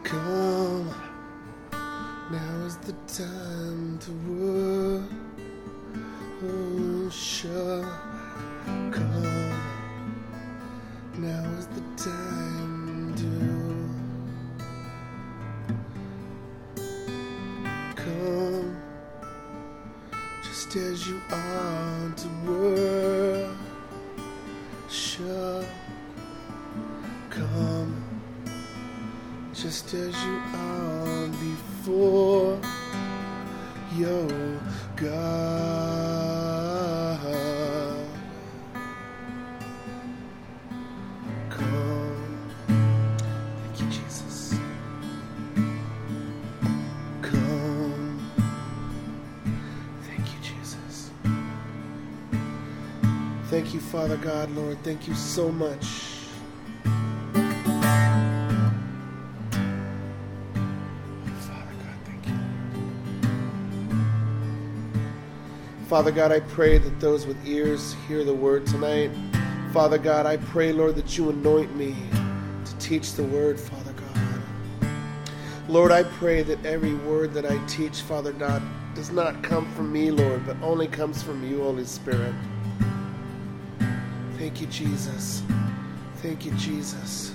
Come, now is the time to worship. Come, now is the time to come, just as you are to worship. Come, just as you are before your God. Come, thank you, Jesus. Come, thank you, Jesus. Thank you, Father God, Lord. Thank you so much. Father God, I pray that those with ears hear the word tonight. Father God, I pray, Lord, that you anoint me to teach the word, Father God. Lord, I pray that every word that I teach, Father God, does not come from me, Lord, but only comes from you, Holy Spirit. Thank you, Jesus. Thank you, Jesus.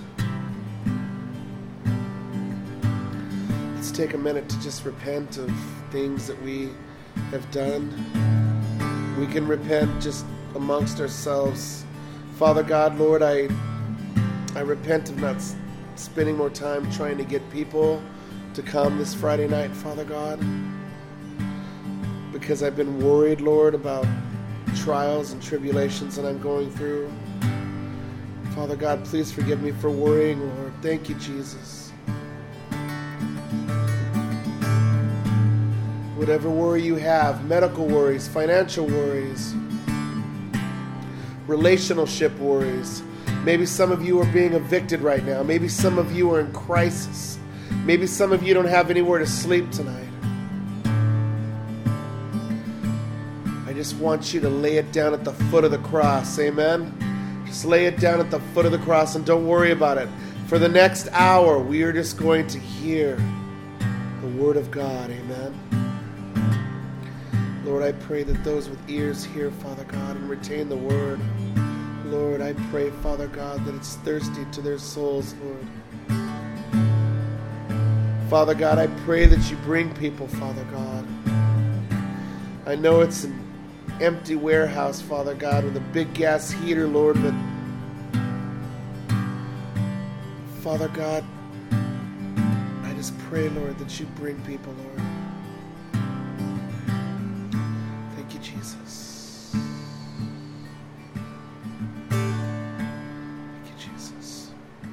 Let's take a minute to just repent of things that we have done. We can repent just amongst ourselves. Father God, Lord, I repent of not spending more time trying to get people to come this Friday night, Father God, because I've been worried, Lord, about trials and tribulations that I'm going through. Father God, please forgive me for worrying, Lord. Thank you, Jesus. Whatever worry you have, medical worries, financial worries, relationship worries. Maybe some of you are being evicted right now. Maybe some of you are in crisis. Maybe some of you don't have anywhere to sleep tonight. I just want you to lay it down at the foot of the cross. Amen? Just lay it down at the foot of the cross and don't worry about it. For the next hour, we are just going to hear the word of God. Amen? Lord, I pray that those with ears hear, Father God, and retain the word. Lord, I pray, Father God, that it's thirsty to their souls, Lord. Father God, I pray that you bring people, Father God. I know it's an empty warehouse, Father God, with a big gas heater, Lord, but Father God, I just pray, Lord, that you bring people, Lord. Jesus. Thank you, Jesus.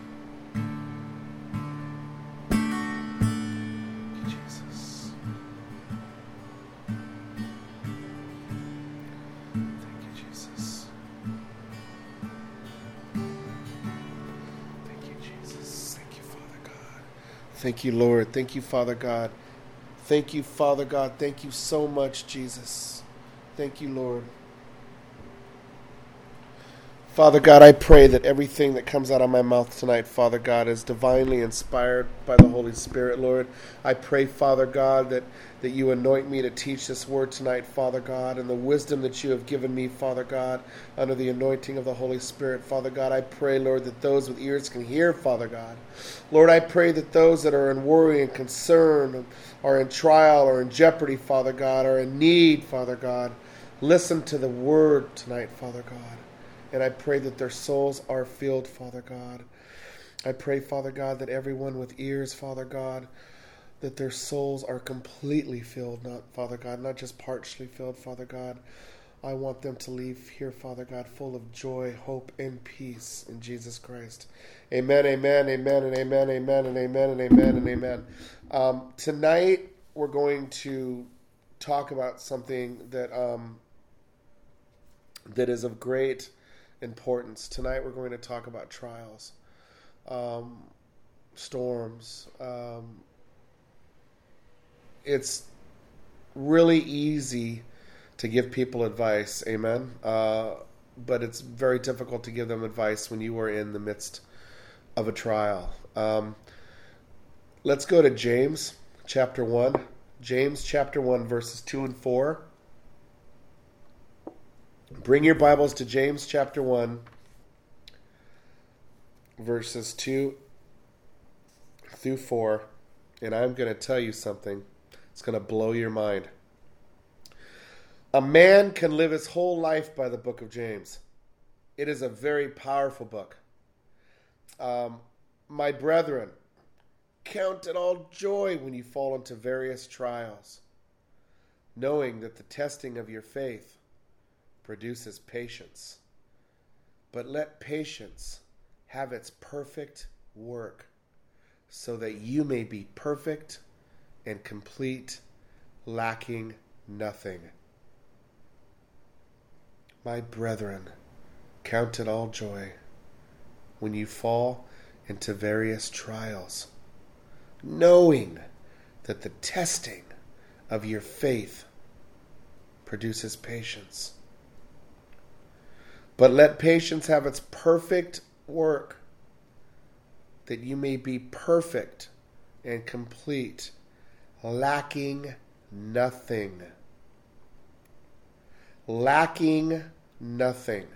Thank you, Jesus. Thank you, Jesus. Thank you, Jesus. Thank you, Father God. Thank you, Lord. Thank you, Father God. Thank you, Father God. Thank you so much, Jesus. Thank you, Lord. Father God, I pray that everything that comes out of my mouth tonight, Father God, is divinely inspired by the Holy Spirit, Lord. I pray, Father God, that you anoint me to teach this word tonight, Father God, and the wisdom that you have given me, Father God, under the anointing of the Holy Spirit, Father God. I pray, Lord, that those with ears can hear, Father God. Lord, I pray that those that are in worry and concern, are in trial or in jeopardy, Father God, are in need, Father God, listen to the word tonight, Father God. And I pray that their souls are filled, Father God. I pray, Father God, that everyone with ears, Father God, that their souls are completely filled, not, Father God, not just partially filled, Father God. I want them to leave here, Father God, full of joy, hope, and peace in Jesus Christ. Amen, amen, amen, and amen, amen, and amen, and amen, and amen. Tonight, we're going to talk about something that that is of great importance. Tonight we're going to talk about trials, storms. It's really easy to give people advice, amen, but it's very difficult to give them advice when you are in the midst of a trial. Let's go to James chapter 1. James chapter 1, verses 2 and 4. Bring your Bibles to James chapter 1, verses 2 through 4. And I'm going to tell you something. It's going to blow your mind. A man can live his whole life by the book of James. It is a very powerful book. My brethren, count it all joy when you fall into various trials, knowing that the testing of your faith produces patience. But let patience have its perfect work, so that you may be perfect and complete, lacking nothing. My brethren, count it all joy when you fall into various trials, knowing that the testing of your faith produces patience. But let patience have its perfect work, that you may be perfect and complete, lacking nothing. Lacking nothing.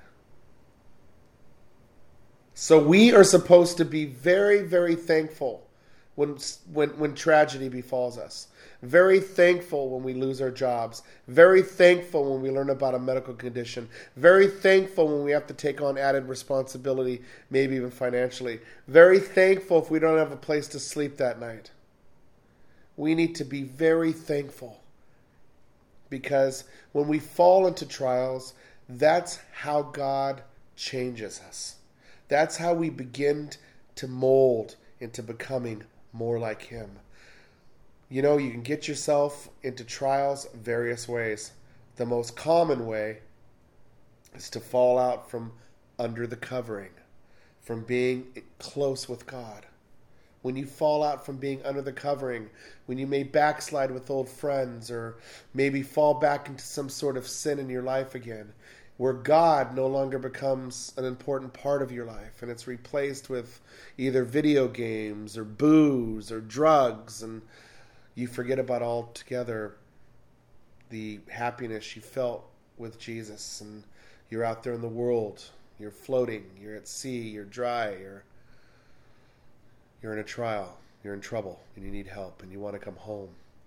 So we are supposed to be very, very thankful when tragedy befalls us. Very thankful when we lose our jobs. Very thankful when we learn about a medical condition. Very thankful when we have to take on added responsibility, maybe even financially. Very thankful if we don't have a place to sleep that night. We need to be very thankful, because when we fall into trials, that's how God changes us. That's how we begin to mold into becoming more like Him. You know, you can get yourself into trials various ways. The most common way is to fall out from under the covering, from being close with God. When you fall out from being under the covering, when you may backslide with old friends, or maybe fall back into some sort of sin in your life again, where God no longer becomes an important part of your life, and it's replaced with either video games or booze or drugs, and you forget about altogether the happiness you felt with Jesus, and you're out there in the world, you're floating, you're at sea, you're dry, you're in a trial, you're in trouble, and you need help, and you want to come home.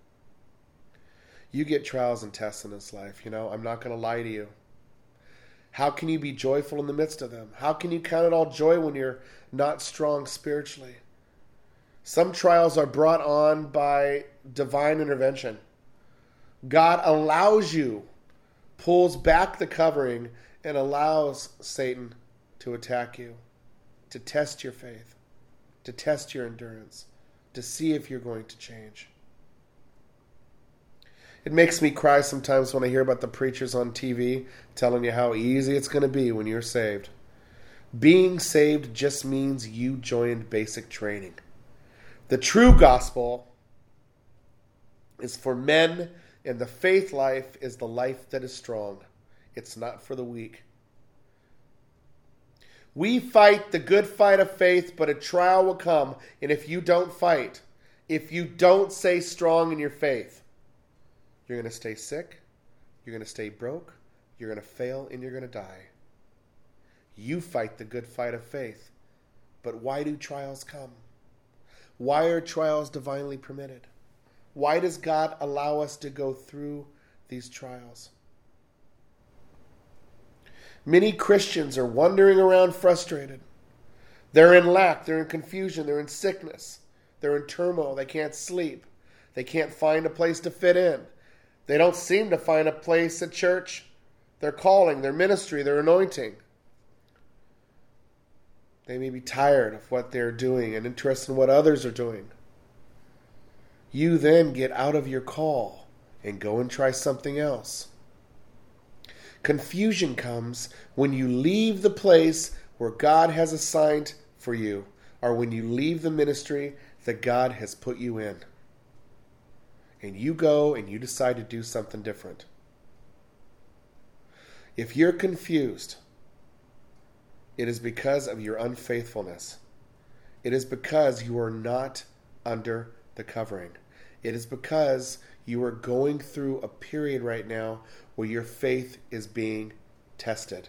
You get trials and tests in this life, you know, I'm not going to lie to you. How can you be joyful in the midst of them? How can you count it all joy when you're not strong spiritually? Some trials are brought on by divine intervention. God allows you, pulls back the covering, and allows Satan to attack you, to test your faith, to test your endurance, to see if you're going to change. It makes me cry sometimes when I hear about the preachers on TV telling you how easy it's going to be when you're saved. Being saved just means you joined basic training. The true gospel is for men, and the faith life is the life that is strong. It's not for the weak. We fight the good fight of faith, but a trial will come. And if you don't fight, if you don't stay strong in your faith, you're going to stay sick, you're going to stay broke, you're going to fail, and you're going to die. You fight the good fight of faith. But why do trials come? Why are trials divinely permitted? Why does God allow us to go through these trials? Many Christians are wandering around frustrated. They're in lack, they're in confusion, they're in sickness, they're in turmoil, they can't sleep, they can't find a place to fit in. They don't seem to find a place at church, their calling, their ministry, their anointing. They may be tired of what they're doing and interested in what others are doing. You then get out of your call and go and try something else. Confusion comes when you leave the place where God has assigned for you, or when you leave the ministry that God has put you in. And you go and you decide to do something different. If you're confused, it is because of your unfaithfulness. It is because you are not under the covering. It is because you are going through a period right now where your faith is being tested.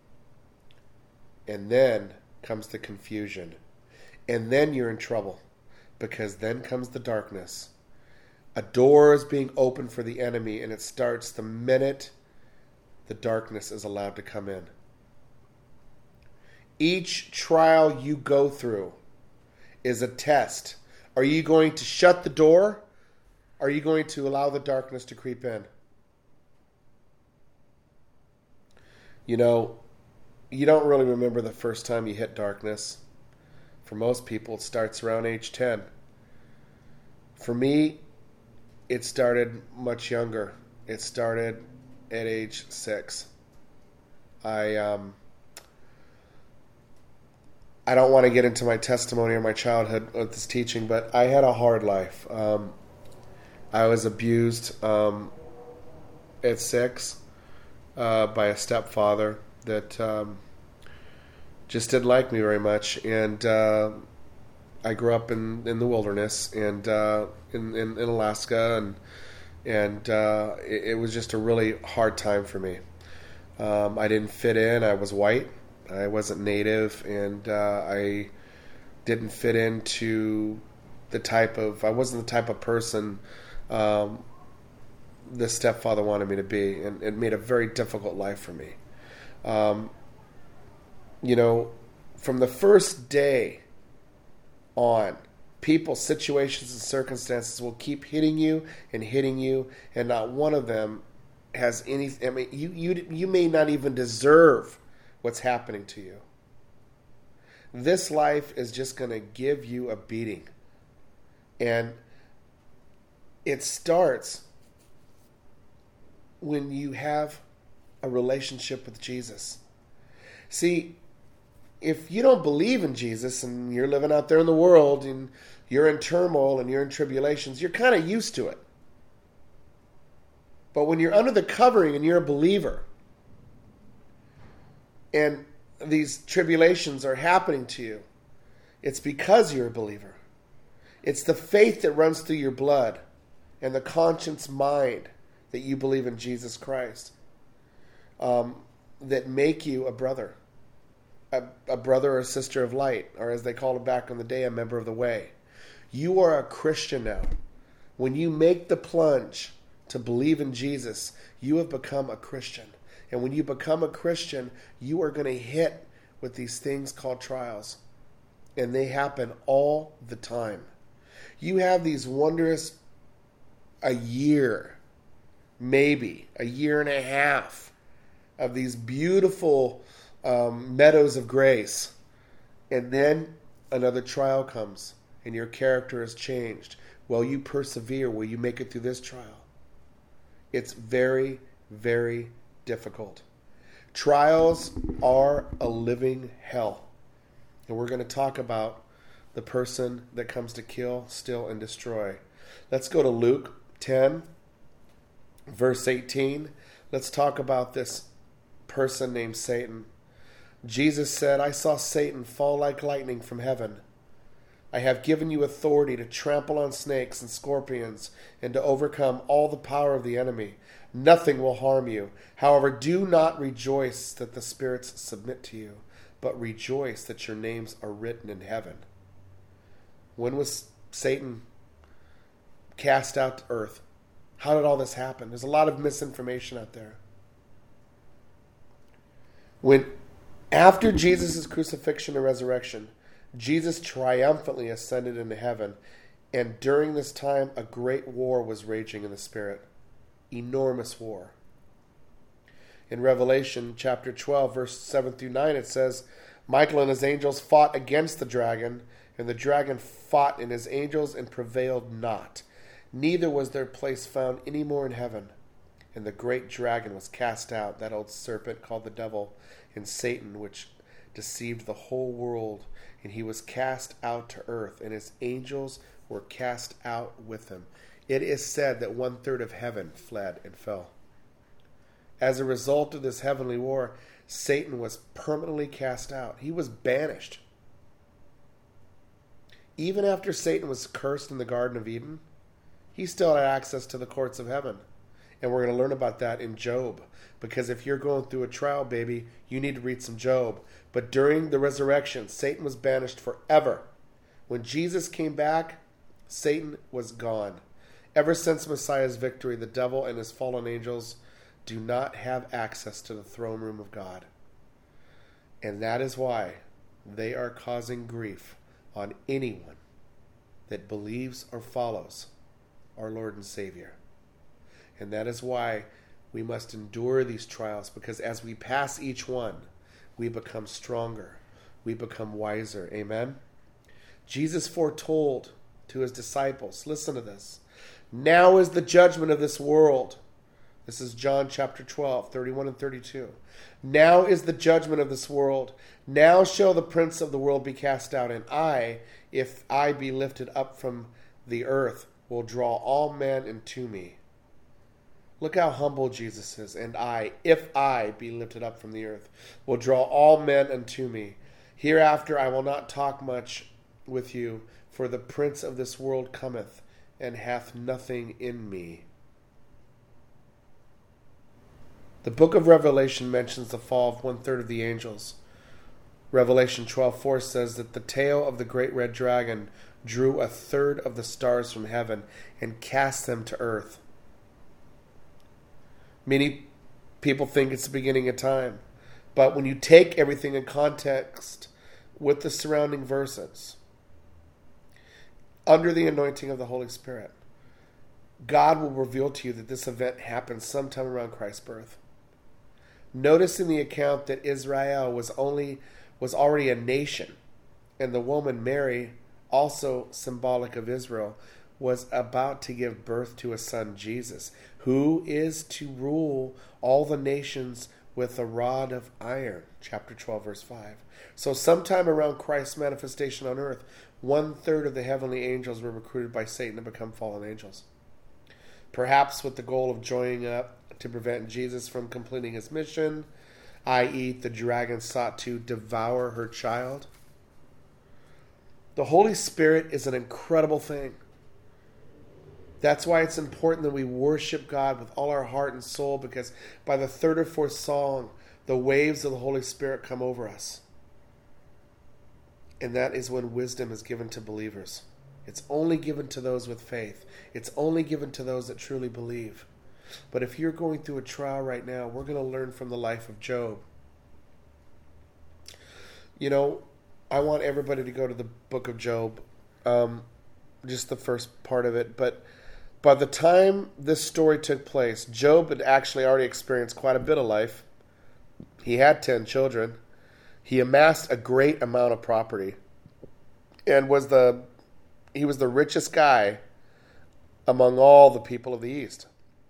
And then comes the confusion. And then you're in trouble, because then comes the darkness. A door is being opened for the enemy, and it starts the minute the darkness is allowed to come in. Each trial you go through is a test. Are you going to shut the door? Are you going to allow the darkness to creep in? You know, you don't really remember the first time you hit darkness. For most people, it starts around age 10. For me, it started much younger. It started at age 6. I don't want to get into my testimony or my childhood with this teaching, but I had a hard life. I was abused at 6 by a stepfather that just didn't like me very much, and I grew up in the wilderness and in Alaska, and it was just a really hard time for me. I didn't fit in. I was white. I wasn't native, and I didn't fit into I wasn't the type of person the stepfather wanted me to be, and it made a very difficult life for me. You know, from the first day on, people, situations, and circumstances will keep hitting you, and not one of them has any. I mean, you may not even deserve what's happening to you. This life is just going to give you a beating, and it starts when you have a relationship with Jesus. See, if you don't believe in Jesus and you're living out there in the world and you're in turmoil and you're in tribulations, you're kind of used to it. But when you're under the covering and you're a believer, and these tribulations are happening to you, it's because you're a believer. It's the faith that runs through your blood and the conscious mind that you believe in Jesus Christ that make you a brother. A brother or sister of light, or as they called it back in the day, a member of the way. You are a Christian now. When you make the plunge to believe in Jesus, you have become a Christian. And when you become a Christian, you are going to hit with these things called trials. And they happen all the time. You have these wondrous, a year, maybe a year and a half of these beautiful meadows of grace, and then another trial comes and your character is changed. Will you persevere? Will you make it through this trial? It's very, very difficult. Trials are a living hell, and we're going to talk about the person that comes to kill, steal, and destroy. Let's go to Luke 10 verse 18. Let's talk about this person named Satan. Jesus said, I saw Satan fall like lightning from heaven. I have given you authority to trample on snakes and scorpions and to overcome all the power of the enemy. Nothing will harm you. However, do not rejoice that the spirits submit to you, but rejoice that your names are written in heaven. When was Satan cast out to earth? How did all this happen? There's a lot of misinformation out there. After Jesus' crucifixion and resurrection, Jesus triumphantly ascended into heaven, and during this time, a great war was raging in the spirit. Enormous war. In Revelation chapter 12, verse 7 through 9, it says, Michael and his angels fought against the dragon, and the dragon fought and his angels and prevailed not. Neither was their place found any more in heaven. And the great dragon was cast out, that old serpent called the devil, and Satan, which deceived the whole world. And he was cast out to earth, and his angels were cast out with him. It is said that 1/3 of heaven fled and fell. As a result of this heavenly war, Satan was permanently cast out. He was banished. Even after Satan was cursed in the Garden of Eden, he still had access to the courts of heaven. And we're going to learn about that in Job. Because if you're going through a trial, baby, you need to read some Job. But during the resurrection, Satan was banished forever. When Jesus came back, Satan was gone. Ever since Messiah's victory, the devil and his fallen angels do not have access to the throne room of God. And that is why they are causing grief on anyone that believes or follows our Lord and Savior. And that is why we must endure these trials, because as we pass each one, we become stronger. We become wiser. Amen? Jesus foretold to his disciples, listen to this, now is the judgment of this world. This is John chapter 12, 31 and 32. Now is the judgment of this world. Now shall the prince of the world be cast out, and I, if I be lifted up from the earth, will draw all men unto me. Look how humble Jesus is. And I, if I be lifted up from the earth, will draw all men unto me. Hereafter I will not talk much with you, for the prince of this world cometh, and hath nothing in me. The book of Revelation mentions the fall of 1/3 of the angels. Revelation 12:4 says that the tail of the great red dragon drew 1/3 of the stars from heaven and cast them to earth. Many people think it's the beginning of time. But when you take everything in context with the surrounding verses, under the anointing of the Holy Spirit, God will reveal to you that this event happened sometime around Christ's birth. Notice in the account that Israel was already a nation, and the woman Mary, also symbolic of Israel, was about to give birth to a son, Jesus, who is to rule all the nations with a rod of iron. Chapter 12, verse 5. So sometime around Christ's manifestation on earth, 1/3 of the heavenly angels were recruited by Satan to become fallen angels. Perhaps with the goal of joining up to prevent Jesus from completing his mission, i.e., the dragon sought to devour her child. The Holy Spirit is an incredible thing. That's why it's important that we worship God with all our heart and soul, because by the 3rd or 4th song, the waves of the Holy Spirit come over us. And that is when wisdom is given to believers. It's only given to those with faith. It's only given to those that truly believe. But if you're going through a trial right now, we're going to learn from the life of Job. You know, I want everybody to go to the book of Job, just the first part of it. But by the time this story took place, Job had actually already experienced quite a bit of life. He had 10 children. He amassed a great amount of property, and he was the richest guy among all the people of the East.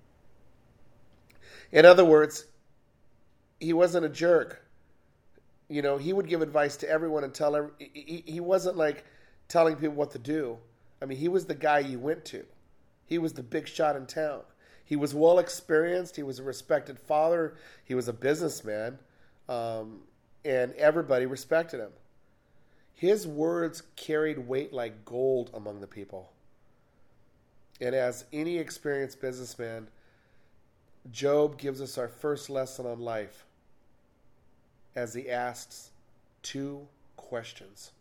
In other words, he wasn't a jerk. You know, he would give advice to everyone and he wasn't like telling people what to do. I mean, he was the guy you went to. He was the big shot in town. He was well experienced. He was a respected father. He was a businessman. And everybody respected him. His words carried weight like gold among the people. And as any experienced businessman, Job gives us our first lesson on life as he asks 2 questions.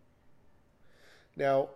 Now,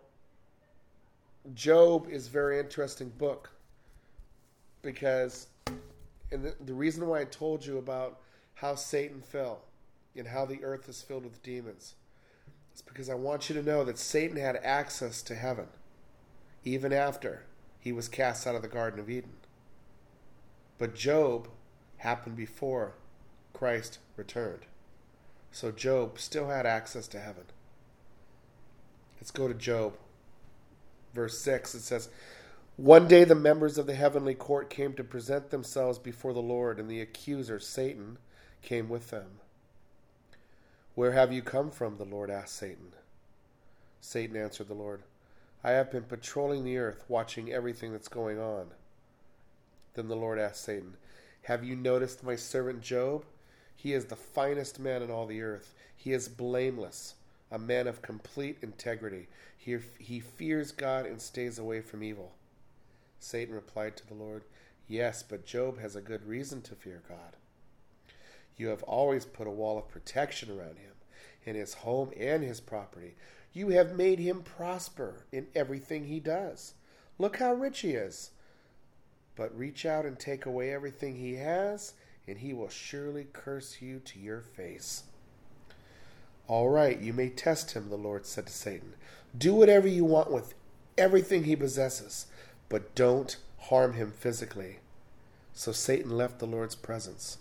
Job is a very interesting book because, and the reason why I told you about how Satan fell and how the earth is filled with demons is because I want you to know that Satan had access to heaven even after he was cast out of the Garden of Eden. But Job happened before Christ returned. So Job still had access to heaven. Let's go to Job. Verse 6, it says, "One day the members of the heavenly court came to present themselves before the Lord, and the accuser, Satan, came with them. 'Where have you come from?' the Lord asked Satan. Satan answered the Lord, 'I have been patrolling the earth, watching everything that's going on.' Then the Lord asked Satan, 'Have you noticed my servant Job? He is the finest man in all the earth. He is blameless, a man of complete integrity. He fears God and stays away from evil. Satan replied to the Lord, "Yes, but Job has a good reason to fear God. You have always put a wall of protection around him, in his home and his property. You have made him prosper in everything he does. Look how rich he is. But reach out and take away everything he has, and he will surely curse you to your face." "All right, you may test him," the Lord said to Satan. "Do whatever you want with everything he possesses, but don't harm him physically." So Satan left the Lord's presence.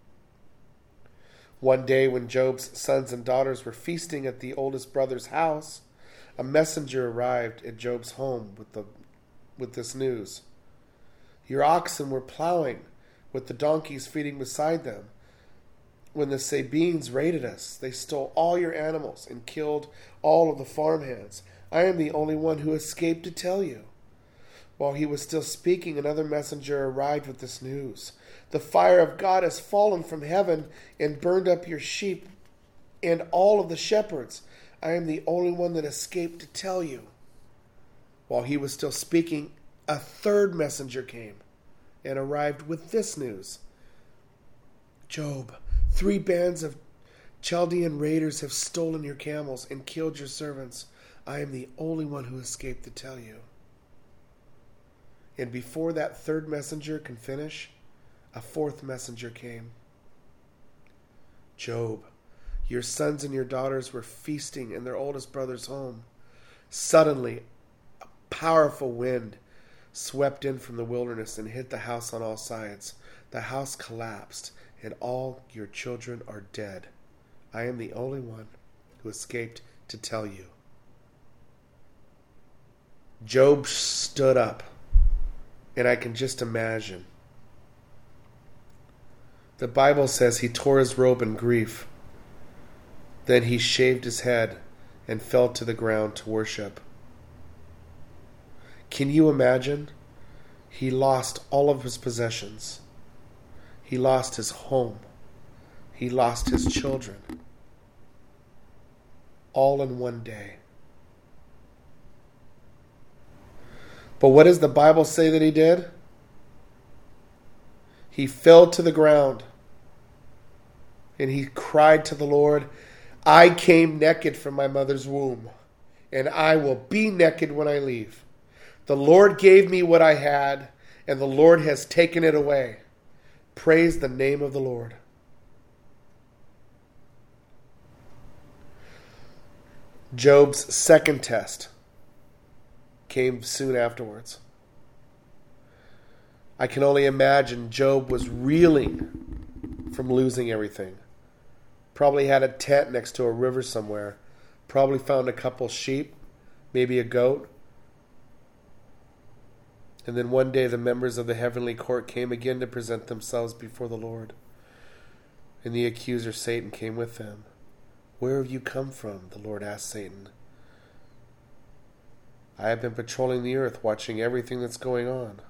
One day when Job's sons and daughters were feasting at the oldest brother's house, a messenger arrived at Job's home with this news. "Your oxen were plowing, with the donkeys feeding beside them, when the Sabines raided us. They stole all your animals and killed all of the farmhands. I am the only one who escaped to tell you." While he was still speaking, another messenger arrived with this news. "The fire of God has fallen from heaven and burned up your sheep and all of the shepherds. I am the only one that escaped to tell you." While he was still speaking, a third messenger came and arrived with this news. "Job, 3 bands of Chaldean raiders have stolen your camels and killed your servants. I am the only one who escaped to tell you." And before that third messenger can finish, a fourth messenger came. "Job, your sons and your daughters were feasting in their oldest brother's home. Suddenly, a powerful wind swept in from the wilderness and hit the house on all sides. The house collapsed, and all your children are dead. I am the only one who escaped to tell you." Job stood up, and I can just imagine. The Bible says he tore his robe in grief. Then he shaved his head and fell to the ground to worship. Can you imagine? He lost all of his possessions. He lost his home. He lost his children. All in one day. But what does the Bible say that he did? He fell to the ground and he cried to the Lord, "I came naked from my mother's womb, and I will be naked when I leave. The Lord gave me what I had, and the Lord has taken it away. Praise the name of the Lord." Job's second test came soon afterwards. I can only imagine Job was reeling from losing everything. Probably had a tent next to a river somewhere. Probably found a couple sheep, maybe a goat. And then one day the members of the heavenly court came again to present themselves before the Lord. And the accuser Satan came with them. "Where have you come from?" the Lord asked Satan. "I have been patrolling the earth, watching everything that's going on."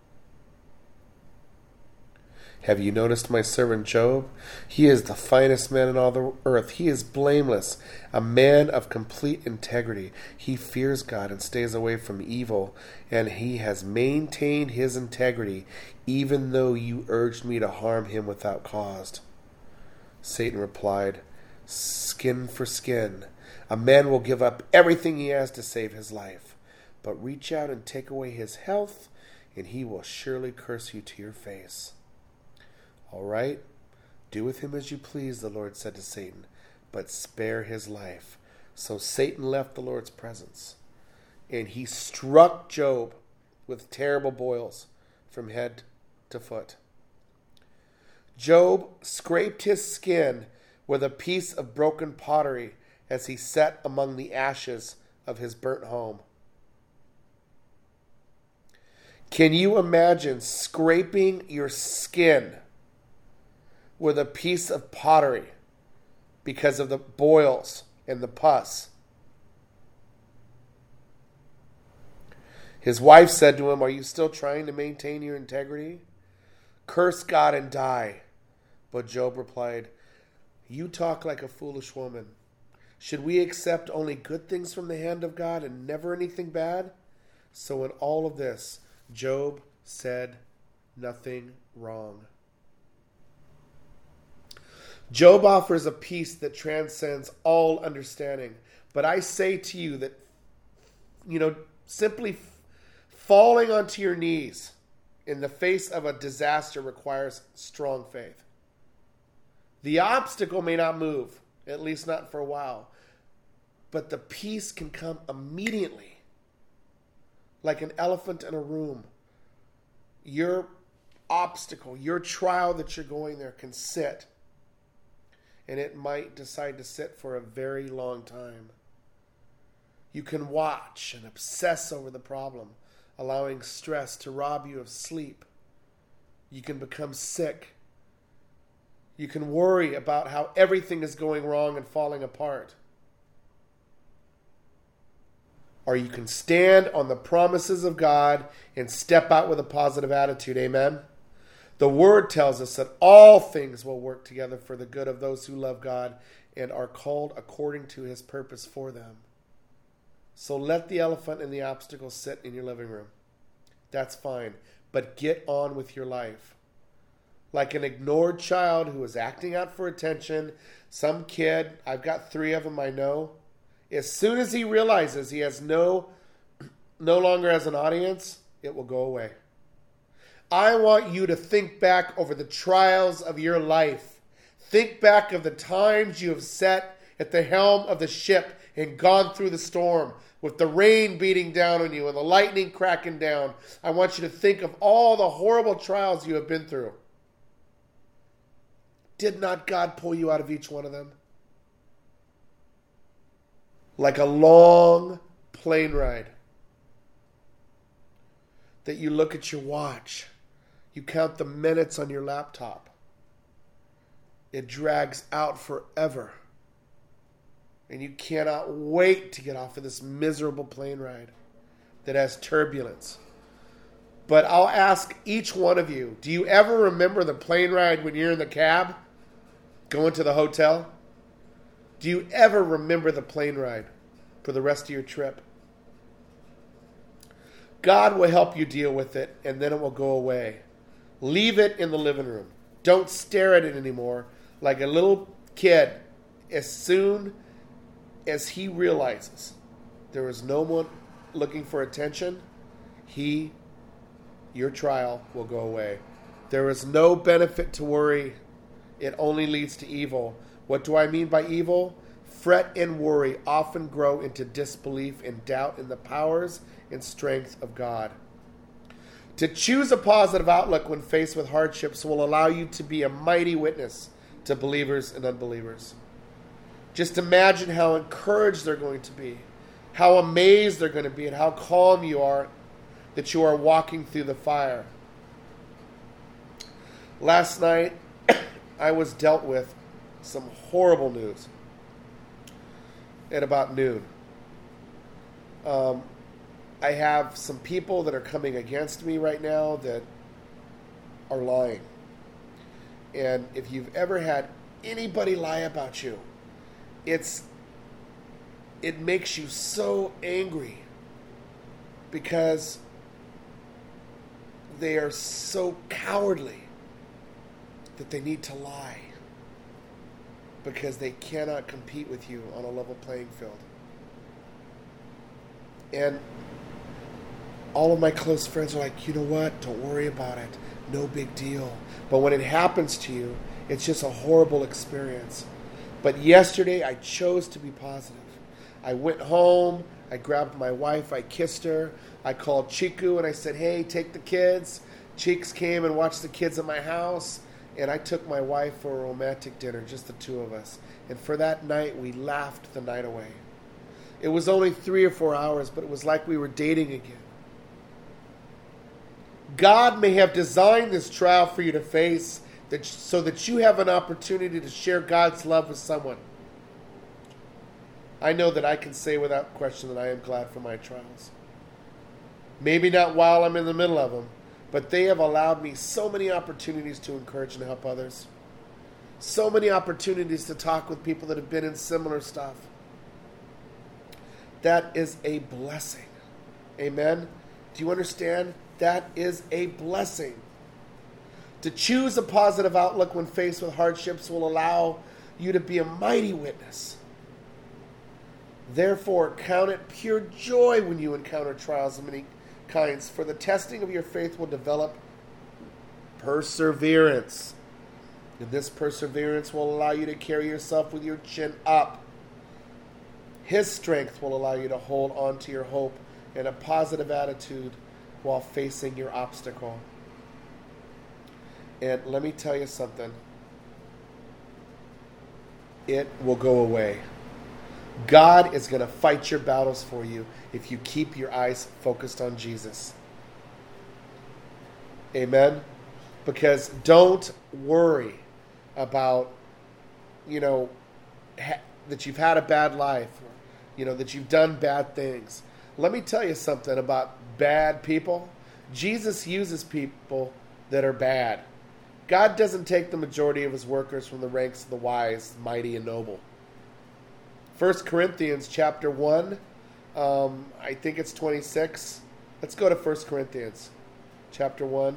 "Have you noticed my servant Job? He is the finest man in all the earth. He is blameless, a man of complete integrity. He fears God and stays away from evil, and he has maintained his integrity, even though you urged me to harm him without cause." Satan replied, "Skin for skin. A man will give up everything he has to save his life. But reach out and take away his health, and he will surely curse you to your face." "All right, do with him as you please," the Lord said to Satan, "but spare his life." So Satan left the Lord's presence, and he struck Job with terrible boils from head to foot. Job scraped his skin with a piece of broken pottery as he sat among the ashes of his burnt home. Can you imagine scraping your skin with a piece of pottery because of the boils and the pus? His wife said to him, "Are you still trying to maintain your integrity? Curse God and die." But Job replied, "You talk like a foolish woman. Should we accept only good things from the hand of God and never anything bad? So in all of this, Job said nothing wrong. Job offers a peace that transcends all understanding. But I say to you that, simply falling onto your knees in the face of a disaster requires strong faith. The obstacle may not move, at least not for a while, but the peace can come immediately, like an elephant in a room. Your obstacle, your trial that you're going there can sit, and it might decide to sit for a very long time. You can watch and obsess over the problem, allowing stress to rob you of sleep. You can become sick. You can worry about how everything is going wrong and falling apart. Or you can stand on the promises of God and step out with a positive attitude. Amen? The Word tells us that all things will work together for the good of those who love God and are called according to His purpose for them. So let the elephant and the obstacle sit in your living room. That's fine. But get on with your life. Like an ignored child who is acting out for attention, some kid, I've got 3 of them I know, as soon as he realizes he has no longer has an audience, it will go away. I want you to think back over the trials of your life. Think back of the times you have sat at the helm of the ship and gone through the storm with the rain beating down on you and the lightning cracking down. I want you to think of all the horrible trials you have been through. Did not God pull you out of each one of them? Like a long plane ride that you look at your watch. You count the minutes on your laptop. It drags out forever. And you cannot wait to get off of this miserable plane ride that has turbulence. But I'll ask each one of you, do you ever remember the plane ride when you're in the cab going to the hotel? Do you ever remember the plane ride for the rest of your trip? God will help you deal with it, and then it will go away. Leave it in the living room. Don't stare at it anymore. Like a little kid, as soon as he realizes there is no one looking for attention, your trial will go away. There is no benefit to worry. It only leads to evil. What do I mean by evil? Fret and worry often grow into disbelief and doubt in the powers and strength of God. To choose a positive outlook when faced with hardships will allow you to be a mighty witness to believers and unbelievers. Just imagine how encouraged they're going to be, how amazed they're going to be, and how calm you are that you are walking through the fire. Last night, I was dealt with some horrible news at about noon. I have some people that are coming against me right now that are lying. And if you've ever had anybody lie about you, it makes you so angry because they are so cowardly that they need to lie because they cannot compete with you on a level playing field. And all of my close friends are like, you know what? Don't worry about it. No big deal. But when it happens to you, it's just a horrible experience. But yesterday, I chose to be positive. I went home. I grabbed my wife. I kissed her. I called Chiku and I said, hey, take the kids. Cheeks came and watched the kids at my house. And I took my wife for a romantic dinner, just the 2 of us. And for that night, we laughed the night away. It was only 3 or 4 hours, but it was like we were dating again. God may have designed this trial for you to face so that you have an opportunity to share God's love with someone. I know that I can say without question that I am glad for my trials. Maybe not while I'm in the middle of them, but they have allowed me so many opportunities to encourage and help others. So many opportunities to talk with people that have been in similar stuff. that is a blessing. Amen? Do you understand? That is a blessing. To choose a positive outlook when faced with hardships will allow you to be a mighty witness. Therefore, count it pure joy when you encounter trials of many kinds, for the testing of your faith will develop perseverance. And this perseverance will allow you to carry yourself with your chin up. His strength will allow you to hold on to your hope and a positive attitude while facing your obstacle. And let me tell you something. It will go away. God is going to fight your battles for you if you keep your eyes focused on Jesus. Amen? Because don't worry about, that you've had a bad life, that you've done bad things. Let me tell you something about bad people. Jesus uses people that are bad. God doesn't take the majority of his workers from the ranks of the wise, mighty, and noble. 1 Corinthians chapter 1, I think it's 26. Let's go to 1 Corinthians chapter 1.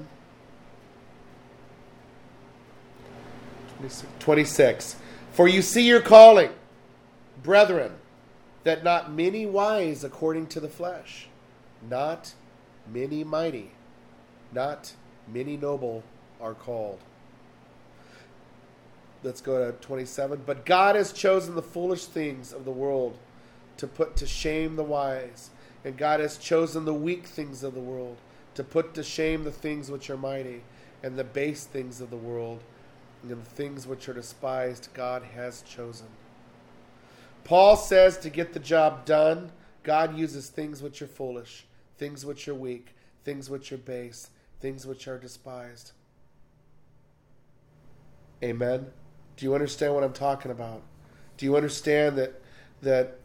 26. For you see your calling, brethren, that not many wise according to the flesh, not many mighty, not many noble are called. Let's go to 27. But God has chosen the foolish things of the world to put to shame the wise, and God has chosen the weak things of the world to put to shame the things which are mighty, and the base things of the world, and the things which are despised God has chosen. Paul says to get the job done, God uses things which are foolish, things which are weak, things which are base, things which are despised. Amen? Do you understand what I'm talking about? Do you understand that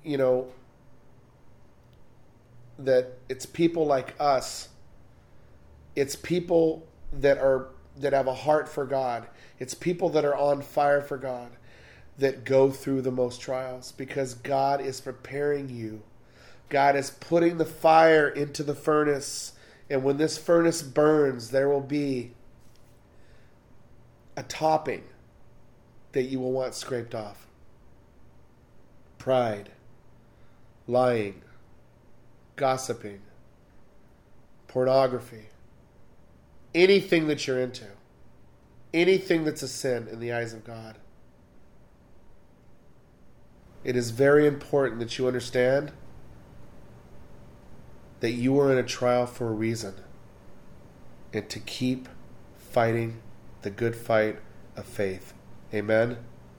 it's people like us? It's people that have a heart for God. It's people that are on fire for God that go through the most trials, because God is preparing you. God is putting the fire into the furnace, and when this furnace burns, there will be a topping that you will want scraped off. Pride, lying, gossiping, pornography, anything that you're into, anything that's a sin in the eyes of God. It is very important that you understand that you are in a trial for a reason, and to keep fighting the good fight of faith. Amen?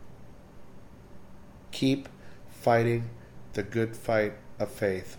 Keep fighting the good fight of faith.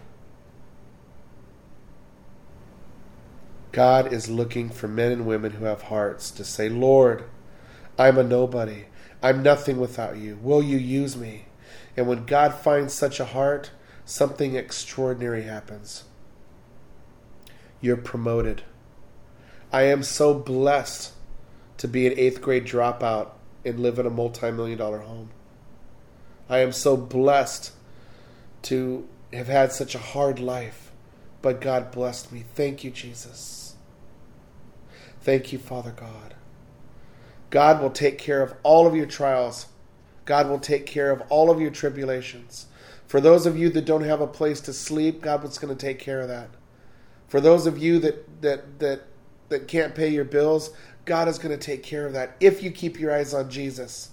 God is looking for men and women who have hearts to say, Lord, I'm a nobody. I'm nothing without you. Will you use me? And when God finds such a heart, something extraordinary happens. You're promoted. I am so blessed to be an 8th grade dropout and live in a multi-million-dollar home. I am so blessed to have had such a hard life, but God blessed me. Thank you, Jesus. Thank you, Father God. God will take care of all of your trials. God will take care of all of your tribulations. For those of you that don't have a place to sleep, God is going to take care of that. For those of you that can't pay your bills, God is going to take care of that if you keep your eyes on Jesus.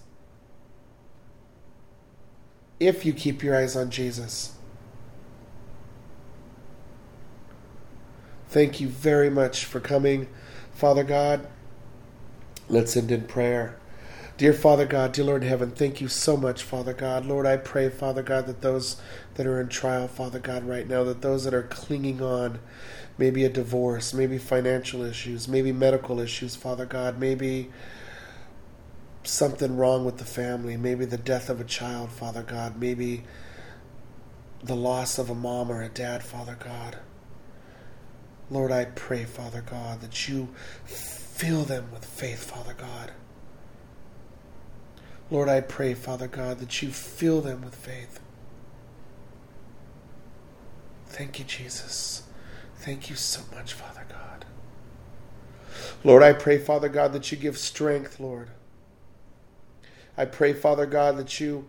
If you keep your eyes on Jesus. Thank you very much for coming, Father God. Let's end in prayer. Dear Father God, dear Lord in heaven, thank you so much, Father God. Lord, I pray, Father God, that those that are in trial, Father God, right now, that those that are clinging on, maybe a divorce, maybe financial issues, maybe medical issues, Father God, maybe something wrong with the family, maybe the death of a child, Father God, maybe the loss of a mom or a dad, Father God. Lord, I pray, Father God, that you fill them with faith, Father God. Lord, I pray, Father God, that you fill them with faith. Thank you, Jesus. Thank you so much, Father God. Lord, I pray, Father God, that you give strength, Lord. I pray, Father God, that you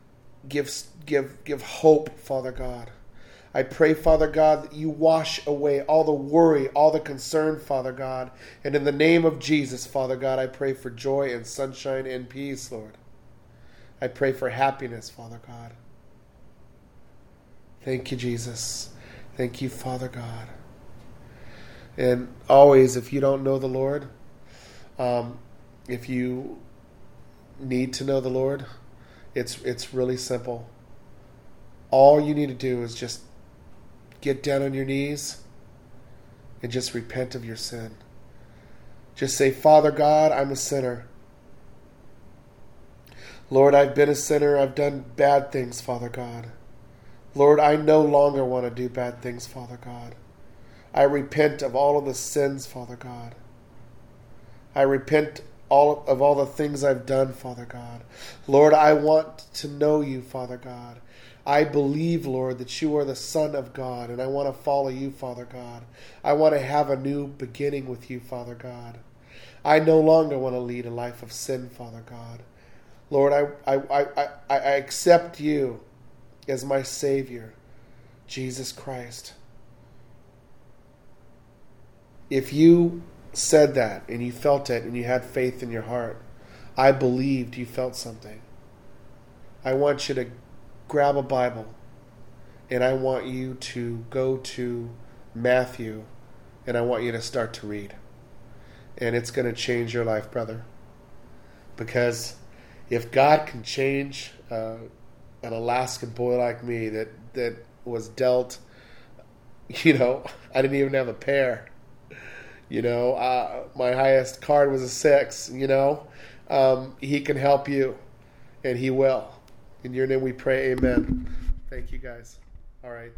give hope, Father God. I pray, Father God, that you wash away all the worry, all the concern, Father God. And in the name of Jesus, Father God, I pray for joy and sunshine and peace, Lord. I pray for happiness, Father God. Thank you, Jesus. Thank you, Father God. And always, if you don't know the Lord, if you need to know the Lord, it's really simple. All you need to do is just get down on your knees and just repent of your sin. Just say, Father God, I'm a sinner. Lord, I've been a sinner. I've done bad things, Father God. Lord, I no longer want to do bad things, Father God. I repent of all of the sins, Father God. I repent of all the things I've done, Father God. Lord, I want to know you, Father God. I believe, Lord, that you are the Son of God, and I want to follow you, Father God. I want to have a new beginning with you, Father God. I no longer want to lead a life of sin, Father God. Lord, I accept you as my Savior, Jesus Christ. If you said that and you felt it and you had faith in your heart, I believed you felt something. I want you to grab a Bible and I want you to go to Matthew and I want you to start to read. And it's going to change your life, brother. Because if God can change an Alaskan boy like me that was dealt, I didn't even have a pair. My highest card was a 6, he can help you, and he will. In your name we pray, amen. Thank you, guys. All right.